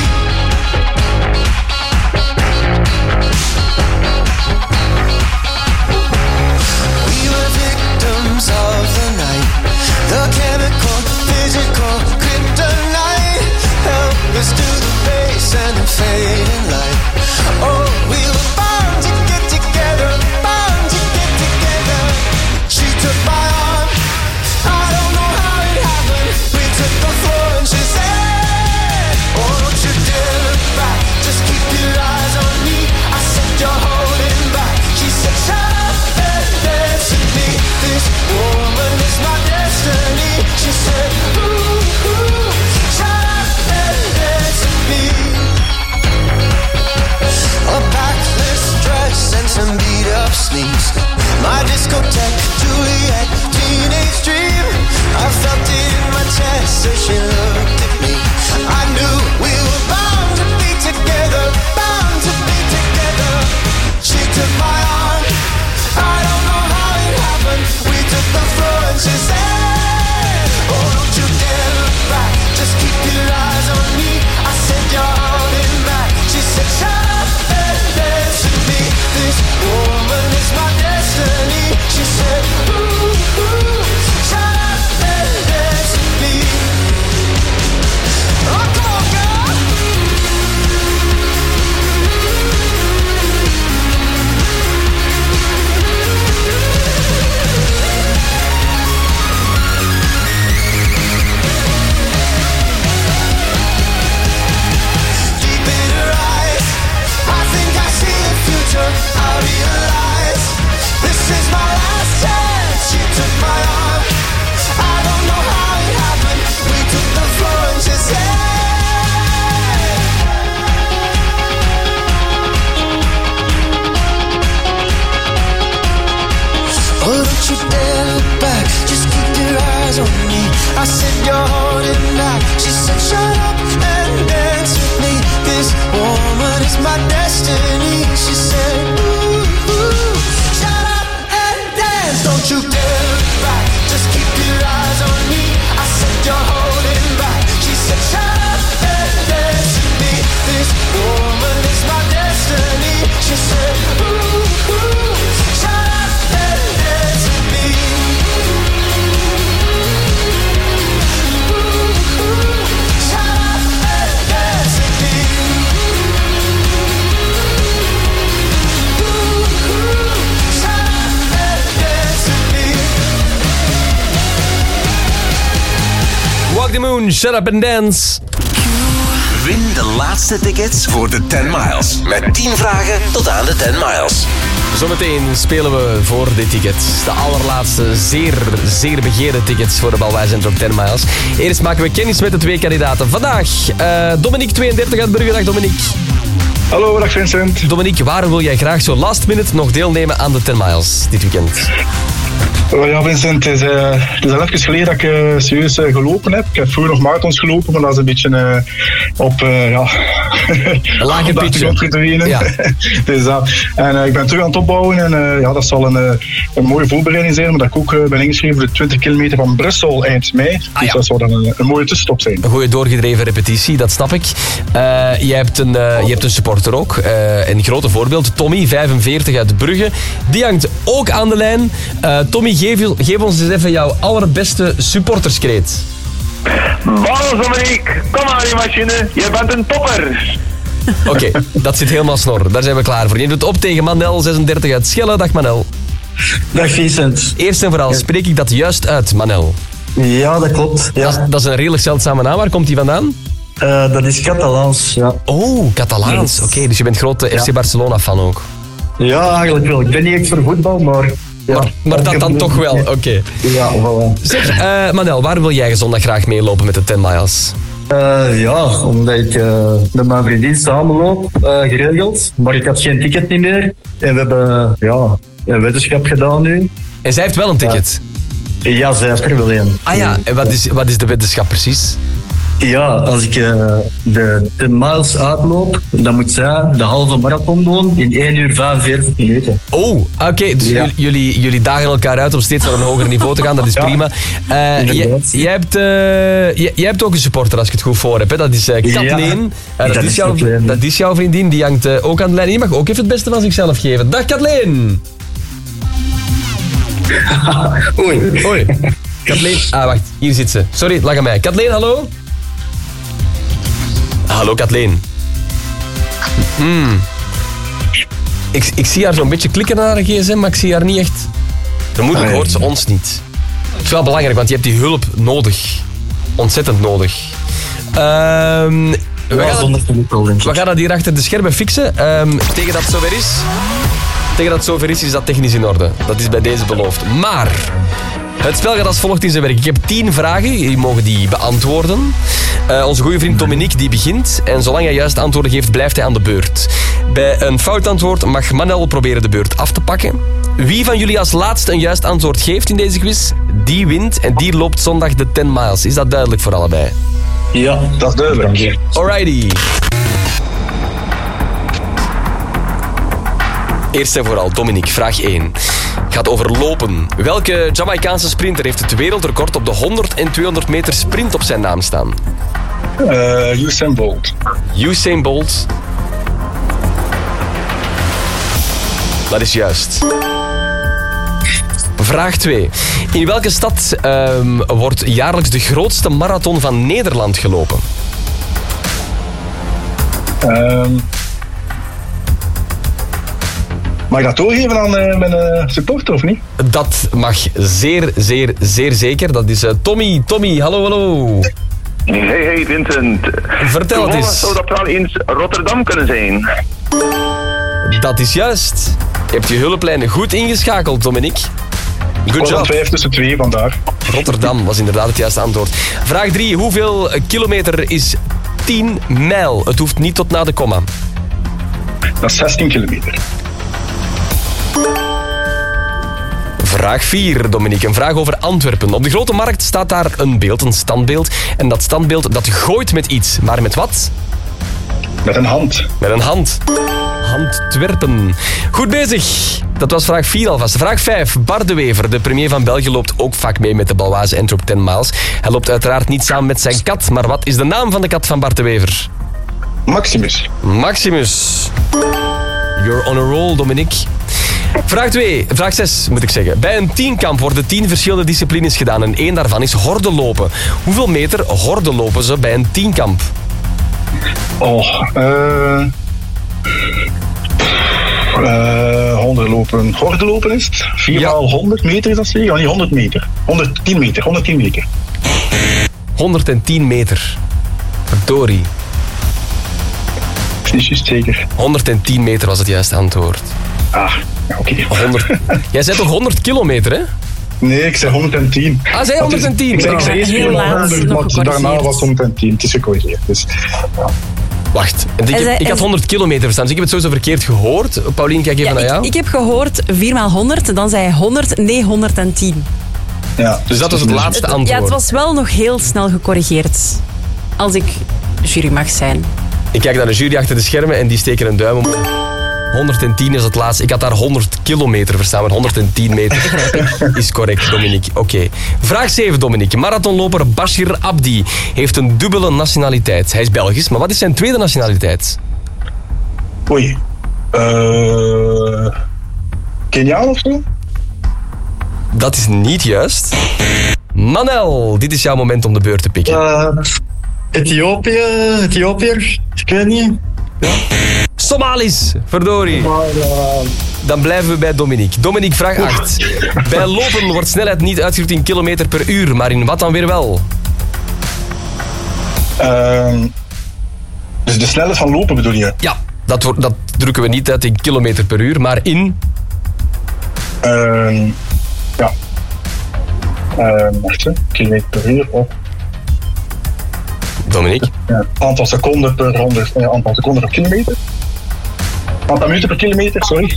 S8: We were victims of the night. The chemical, physical, kryptonite. Help us to the base and the fading light. Oh, we were bound to get together, bound don't you dare look back, just keep your eyes on me. I said you're holding back, she said shut up and dance with me. This woman is my destiny. She said ooh, ooh, shut up and dance. Don't you dare look back, just keep your eyes on me. I said you're holding back, she said shut up and dance with me. This woman is my destiny. She said ooh, ooh, shut up and dance with me. Ooh, ooh, shut up and dance with me. Ooh, ooh, shut up and dance with me.
S4: Walk the Moon, Shut Up and Dance.
S3: Win de laatste tickets voor de 10 miles. Met 10 vragen tot aan de 10 miles.
S4: Zometeen spelen we voor dit ticket. De allerlaatste, zeer begeerde tickets voor de Balwijzentrum 10 miles. Eerst maken we kennis met de 2 kandidaten. Vandaag Dominique, 32 uit Brugge. Dag Dominique.
S2: Hallo, dag Vincent.
S4: Dominique, waarom wil jij graag zo last minute nog deelnemen aan de 10 miles dit weekend?
S2: Ja, Vincent, het is al even geleden dat ik serieus gelopen heb. Ik heb vroeger nog marathons gelopen, maar dat is een beetje op een
S4: lage pitje.
S2: Ja. Dus dat. En ik ben terug aan het opbouwen en dat zal een mooie voorbereiding zijn, maar dat ik ook ben ingeschreven voor de 20 kilometer van Brussel eind mei. Dus dat zal dan een mooie tussenstop zijn.
S4: Een goede doorgedreven repetitie, dat snap ik. Je hebt een supporter ook, een grote voorbeeld. Tommy, 45 uit Brugge. Die hangt ook aan de lijn. Tommy, geef ons eens even jouw allerbeste supporterskreet.
S6: Balls, Dominique, kom aan die machine, je bent een topper.
S4: Oké, dat zit helemaal snor. Daar zijn we klaar voor. Je doet op tegen Manel, 36 uit Schelle. Dag Manel.
S9: Dag Vincent.
S4: Eerst en vooral, spreek ik dat juist uit, Manel?
S9: Ja, dat klopt. Ja.
S4: Dat is een redelijk zeldzame naam. Waar komt die vandaan?
S9: Dat is Catalaans, ja.
S4: Oh, Catalaans. Oké, dus je bent grote FC Barcelona-fan ook?
S9: Ja, eigenlijk wel. Ik ben niet echt voor voetbal, maar... Ja,
S4: maar dat dan toch wel, oké.
S9: Ja, voilà.
S4: Zeg, Manel, waar wil jij zondag graag meelopen met de 10 miles?
S9: Omdat ik met mijn vriendin samenloop, geregeld. Maar ik had geen ticket niet meer. En we hebben een weddenschap gedaan nu.
S4: En zij heeft wel een ticket?
S9: Ja, zij heeft er wel een.
S4: Ah ja, en wat is de weddenschap precies?
S9: Ja, als ik de 10 miles uitloop, dan moet zij de halve marathon doen in 1 uur 45 minuten.
S4: Oh, oké. Dus jullie dagen elkaar uit om steeds naar een hoger niveau te gaan. Dat is prima. Jij hebt ook een supporter, als ik het goed voor heb. Hè? Dat is Kathleen. Dat is jouw vriendin. Die hangt ook aan de lijn. Je mag ook even het beste van zichzelf geven. Dag Kathleen. Oei. Kathleen. Wacht. Hier zit ze. Sorry, lag aan mij. Kathleen, hallo? Hallo Kathleen. Ik zie haar zo'n beetje klikken naar haar gsm, maar ik zie haar niet echt. Vermoedelijk hoort ze ons niet. Het is wel belangrijk, want je hebt die hulp nodig. Ontzettend nodig. We gaan dat hier achter de schermen fixen. Tegen dat het zover is dat technisch in orde. Dat is bij deze beloofd. Maar... het spel gaat als volgt in zijn werk. Ik heb 10 vragen. Jullie mogen die beantwoorden. Onze goede vriend Dominique die begint. En zolang hij juiste antwoorden geeft, blijft hij aan de beurt. Bij een fout antwoord mag Manel proberen de beurt af te pakken. Wie van jullie als laatste een juist antwoord geeft in deze quiz, die wint en die loopt zondag de 10 miles. Is dat duidelijk voor allebei?
S9: Ja, dat is duidelijk.
S4: Alrighty. Eerst en vooral, Dominique, vraag 1. Gaat over lopen. Welke Jamaicaanse sprinter heeft het wereldrecord op de 100 en 200 meter sprint op zijn naam staan?
S2: Usain Bolt.
S4: Usain Bolt. Dat is juist. Vraag 2. In welke stad wordt jaarlijks de grootste marathon van Nederland gelopen?
S2: Mag ik dat doorgeven aan mijn supporter, of niet?
S4: Dat mag zeer zeker. Dat is Tommy. Tommy, hallo.
S6: Hey Vincent.
S4: Vertel het eens.
S6: Zou dat wel eens Rotterdam kunnen zijn?
S4: Dat is juist. Je hebt je hulplijnen goed ingeschakeld, Dominique. Good job.
S2: 5 tussen 2 vandaag.
S4: Rotterdam was inderdaad het juiste antwoord. Vraag 3. Hoeveel kilometer is 10 mijl? Het hoeft niet tot na de komma.
S2: Dat is 16 kilometer.
S4: Vraag 4, Dominique. Een vraag over Antwerpen. Op de Grote Markt staat daar een beeld, een standbeeld. En dat standbeeld dat gooit met iets. Maar met wat?
S2: Met een hand.
S4: Met een hand. Antwerpen. Goed bezig. Dat was vraag 4 alvast. Vraag 5. Bart de Wever, de premier van België, loopt ook vaak mee met de Baloise Antwerp 10 miles. Hij loopt uiteraard niet samen met zijn kat. Maar wat is de naam van de kat van Bart de Wever?
S2: Maximus.
S4: Maximus. You're on a roll, Dominique. Vraag 6 moet ik zeggen. Bij een 10-kamp worden 10 verschillende disciplines gedaan en 1 daarvan is hordenlopen. Hoeveel meter hordenlopen ze bij een 10-kamp?
S2: Hordenlopen is het? 4 x 100 meter is dat zeker? Ja, niet 100 meter. 110 meter.
S4: 110 meter. Verdorie.
S2: Dat is niet juist zeker.
S4: 110 meter was het juiste antwoord.
S2: Oké.
S4: 100. Jij zei toch 100 kilometer, hè?
S2: Nee, ik zei 110.
S4: Zei 110?
S2: Ik zei eerst 100, maar daarna was 110. Het is gecorrigeerd. Dus, ja.
S4: Wacht, ik had 100 kilometer verstaan, dus ik heb het sowieso verkeerd gehoord. Paulien, kijk even naar jou.
S5: Ik heb gehoord 4 x 100, dan zei hij 100, nee 110.
S2: Ja,
S4: dus dat was het laatste antwoord.
S5: Ja, het was wel nog heel snel gecorrigeerd. Als ik jury mag zijn.
S4: Ik kijk naar de jury achter de schermen en die steken een duim om. 110 is het laatste. Ik had daar 100 kilometer verstaan, maar 110 meter is correct, Dominique. Oké. Vraag 7, Dominique. Marathonloper Bashir Abdi heeft een dubbele nationaliteit. Hij is Belgisch, maar wat is zijn tweede nationaliteit?
S2: Oei. Keniaan of zo?
S4: Dat is niet juist. Manel, dit is jouw moment om de beurt te pikken.
S9: Ethiopiër, ik weet niet. Ja.
S4: Somalisch, verdorie. Dan blijven we bij Dominique. Dominique, vraag 8. Bij lopen wordt snelheid niet uitgedrukt in kilometer per uur, maar in wat dan weer wel?
S2: Dus de snelheid van lopen bedoel je?
S4: Ja, dat drukken we niet uit in kilometer per uur, maar in...
S2: kilometer per uur op...
S4: Dominique?
S2: Aantal seconden per 100, aantal seconden per kilometer. Aantal minuten per kilometer, sorry.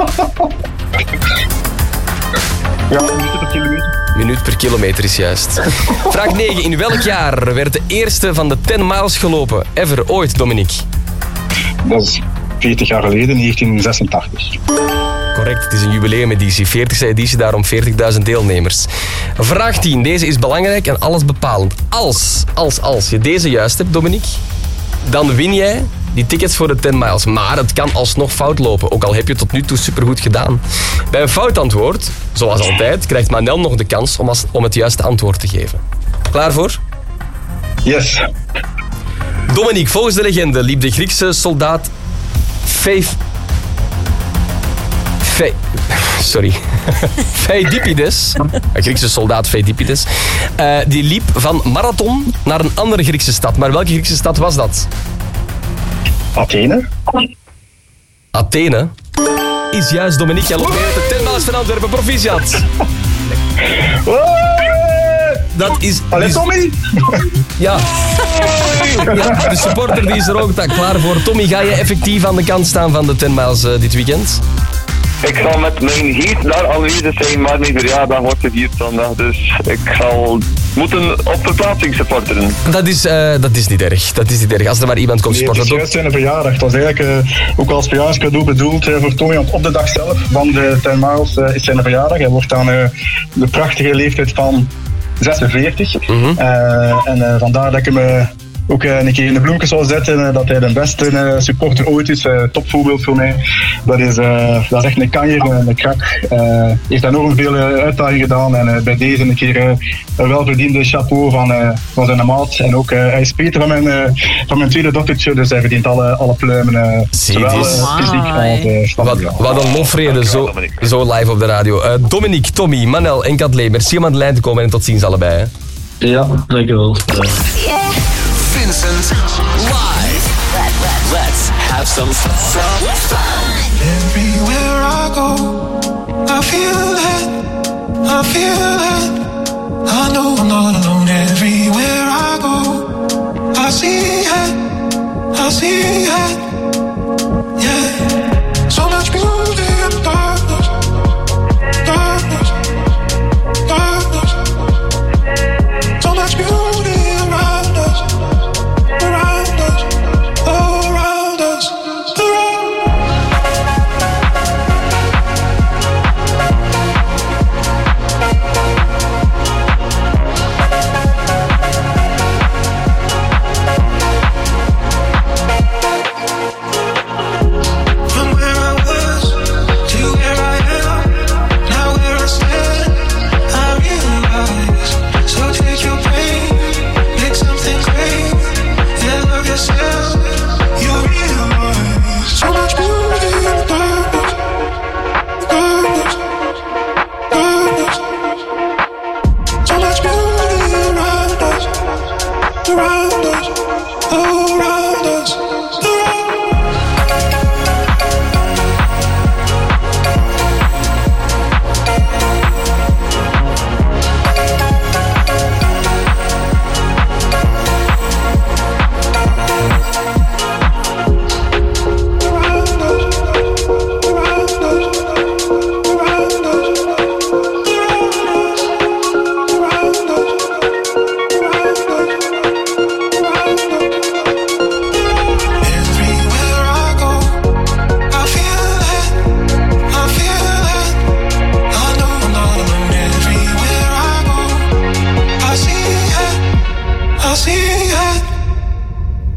S2: Minuten per kilometer.
S4: Minuut per kilometer is juist. Vraag 9. In welk jaar werd de eerste van de 10 miles gelopen? Ever, ooit, Dominique?
S2: Dat is 40 jaar geleden, 1986.
S4: Correct, het is een jubileumeditie. 40e editie, daarom 40.000 deelnemers. Vraag 10. Deze is belangrijk en allesbepalend. Als je deze juist hebt, Dominique, dan win jij die tickets voor de 10 miles. Maar het kan alsnog fout lopen, ook al heb je het tot nu toe supergoed gedaan. Bij een fout antwoord, zoals altijd, krijgt Manel nog de kans om het juiste antwoord te geven. Klaar voor?
S2: Yes.
S4: Dominique, volgens de legende liep de Griekse soldaat Pheidippides, een Griekse soldaat Pheidippides, die liep van Marathon naar een andere Griekse stad. Maar welke Griekse stad was dat?
S2: Athene.
S4: Athene is juist, Dominique. Jij loopt mee met de 10 miles van Antwerpen. Proficiat. Dat is...
S2: Allee, Tommy!
S4: Ja. De supporter die is er ook klaar voor. Tommy, ga je effectief aan de kant staan van de 10 miles dit weekend?
S6: Ik zal met mijn heat daar aanwezig zijn, maar mijn verjaardag wordt gevierd zondag. Dus ik zal moeten op verplaatsing supporteren.
S4: Dat is niet erg. Dat is niet erg. Als er maar iemand komt sporten.
S2: Het is juist zijn verjaardag. Dat is eigenlijk ook als verjaarscadeau bedoeld voor Tommy. Want op de dag zelf van de 10 miles is zijn verjaardag. Hij wordt aan de prachtige leeftijd van 46. En vandaar dat ik hem ook een keer in de bloemkes zal zetten. Dat hij de beste supporter ooit is. Topvoorbeeld voor mij. Dat is echt een kanjer, een krak. Heeft enorm veel uitdagingen gedaan. En bij deze een keer een welverdiende chapeau van zijn maat. En ook hij is Peter van mijn tweede dochtertje. Dus hij verdient alle pluimen. Zowel fysiek als
S4: wat een lofrede zo live op de radio. Dominique, Tommy, Manel en Kathleen. Merci om aan de lijn te komen en tot ziens allebei. Hè.
S9: Ja, dankjewel.
S11: Vincent live. Let's have some fun.
S8: Everywhere I go, I feel it. I know I'm not alone. Everywhere I go, I see it. Yeah, so much beauty in darkness.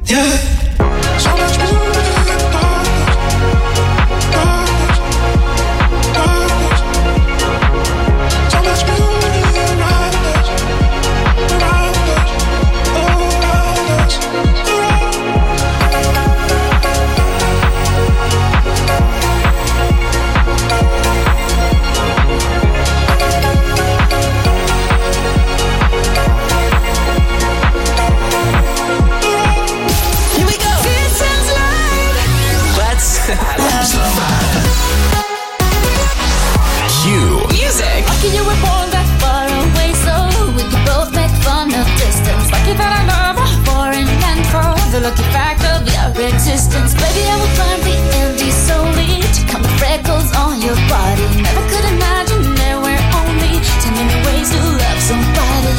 S8: Yeah. So much beauty.
S7: The lucky fact of your existence. Baby, I will climb the Andes solely to count the freckles on your body. Never could imagine there were only 10 million ways to love somebody.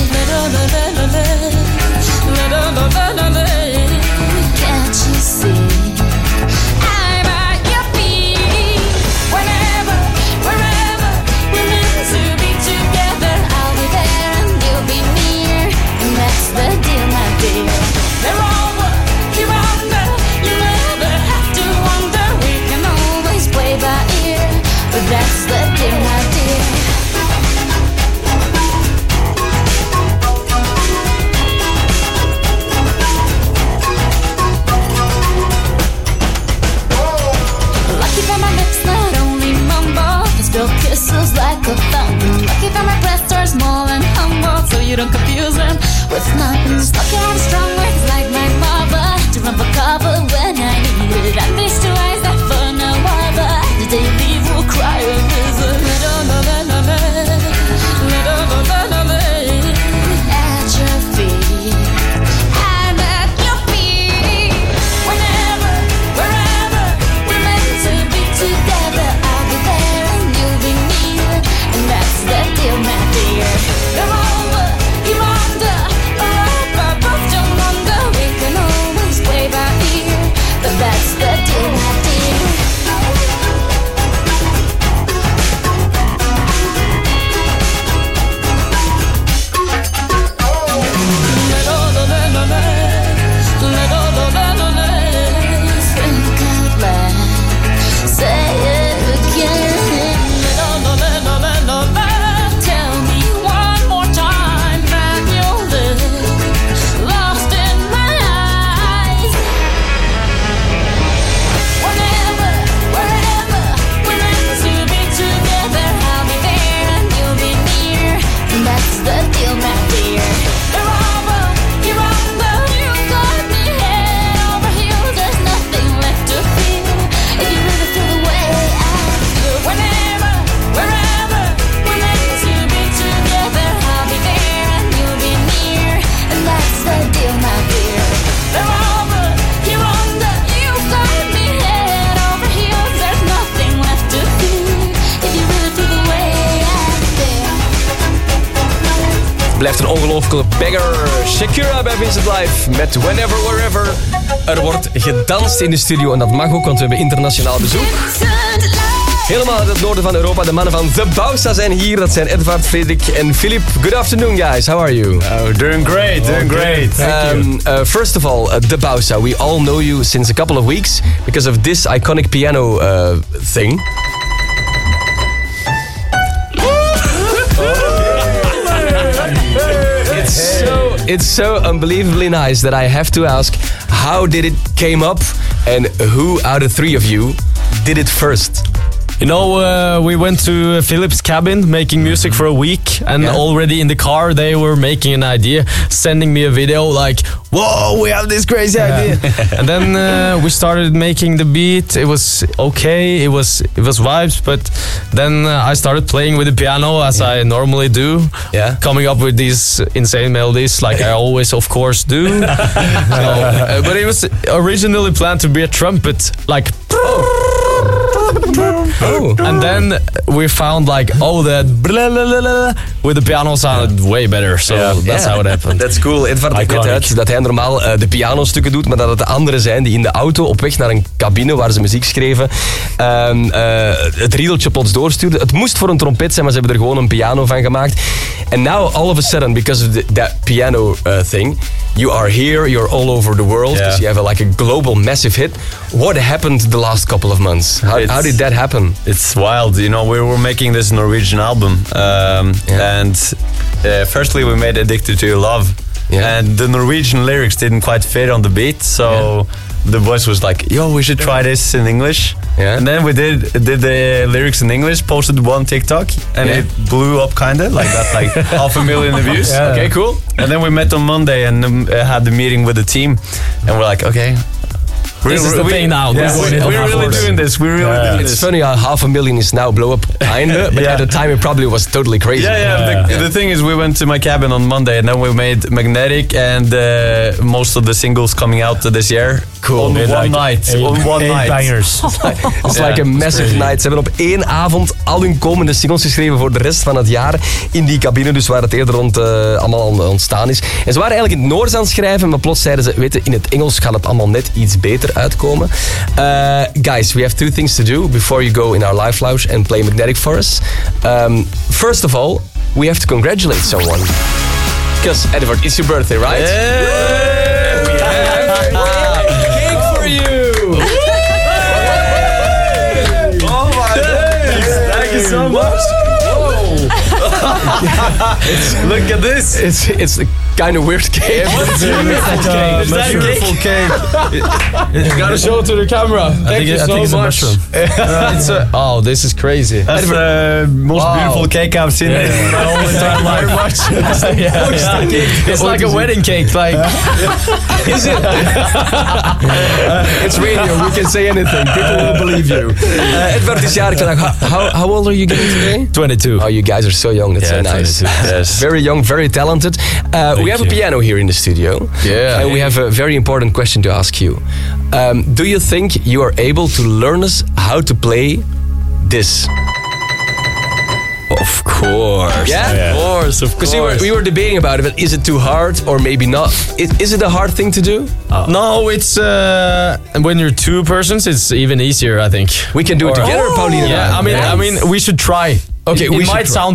S7: Can't you see? I'm at your feet. Whenever, wherever we're meant to be together, I'll be there and you'll be near. And that's the deal, my dear. They're all by ear, but that's the deal, my dear. Lucky that my lips not only mumble, they spill kisses like a fountain. Lucky that my breasts are small and humble, so you don't confuse them with mountains. Lucky I have strong words like my mother to run for cover when I need it. And these two eyes that for no other. The day you leave will cry a river. At your feet, I'm at your feet. Whenever, wherever we're meant to be together, I'll be there and you'll be near. And that's the deal, my dear. You're over, you're under, or both don't wonder. We can always play by ear, but that's the deal, my dear.
S4: Blijft een ongelofelijke bagger. Shakira bij Vincent Live met Whenever, Wherever. Er wordt gedanst in de studio en dat mag ook, want we hebben internationaal bezoek. Helemaal uit het noorden van Europa. De mannen van The Bausa zijn hier. Dat zijn Edvard, Frederik en Philip. Good afternoon, guys. How are you?
S1: Oh, doing great, doing great. Thank you.
S4: First of all, The Bausa. We all know you since a couple of weeks because of this iconic piano thing. It's so unbelievably nice that I have to ask, how did it came up and who out of three of you did it first?
S1: You know, we went to Philip's cabin making music for a week, and already in the car they were making an idea, sending me a video like, whoa, we have this crazy idea. And then we started making the beat. It was okay, it was vibes, but then I started playing with the piano as I normally do, coming up with these insane melodies like I always of course do. But it was originally planned to be a trumpet, like And then we found like, that blah, blah, blah, blah, with the piano sounded way better. So that's how it happened.
S4: That's cool. Edvard legt net uit dat hij normaal de pianostukken doet, maar dat het de anderen zijn die in de auto op weg naar een cabine waar ze muziek schreven het riedeltje plots doorstuurden. Het moest voor een trompet zijn, maar ze hebben er gewoon een piano van gemaakt. And now, all of a sudden, because of that piano thing, you are here, you're all over the world, because you have a global massive hit. What happened the last couple of months? How did that happen?
S10: It's wild. We were making this Norwegian album. And firstly we made Addicted to Your Love. And the Norwegian lyrics didn't quite fit on the beat, so the boys was like, yo, we should try this in English. And then we did the lyrics in English, posted one TikTok, and it blew up kinda, like that, like 500,000 views.
S4: Okay, cool.
S10: And then we met on Monday and had the meeting with the team, and we're like, okay,
S1: this is the thing now.
S10: We're really doing this. We're really doing this.
S4: It's funny how 500,000 is now blow up, kinda, but at the time it probably was totally crazy.
S10: The thing is, we went to my cabin on Monday, and then we made Magnetic and most of the singles coming out this year.
S4: Cool.
S10: On one night. On one night.
S1: Bangers.
S4: It's like a massive night. Ze hebben op 1 avond al hun komende singles geschreven voor de rest van het jaar in die cabine, dus waar het eerder rond allemaal ontstaan is. En ze waren eigenlijk in het Noors aan het schrijven, maar plots zeiden ze, in het Engels gaat het allemaal net iets beter uitkomen. Guys, we have 2 things to do before you go in our live lounge and play Magnetic for us. First of all, we have to congratulate someone. Because, Edvard, it's your birthday, right?
S1: Yeah.
S4: We have cake for you!
S10: Oh my days! Thank you so much! Look at this!
S4: It's a kind of weird cake.
S1: It's like a beautiful cake. You gotta show it to the camera. Thank you so
S10: it's
S1: much.
S10: a mushroom.
S1: This is crazy.
S10: That's the most beautiful cake I've seen in my whole entire life.
S1: It's like a wedding cake. Like,
S4: is it? It's radio. We can say anything. People will believe you. Edvard is jarig vandaag. How old are you getting today?
S1: 22.
S4: Oh, you guys are so young. That's so nice.
S10: Yes.
S4: Very young, very talented. We have a piano here in the studio.
S1: Yeah.
S4: And we have a very important question to ask you. Do you think you are able to learn us how to play this?
S10: Of course.
S4: Yeah?
S10: Of course.
S4: Because we were debating about it, but is it too hard or maybe not? Is it a hard thing to do?
S1: No, it's when you're 2 persons, it's even easier, I think.
S4: We can do it together, Pauline.
S1: Yeah, I mean, we should try.
S4: Okay,
S1: it
S4: we should
S1: might
S4: try.
S1: sound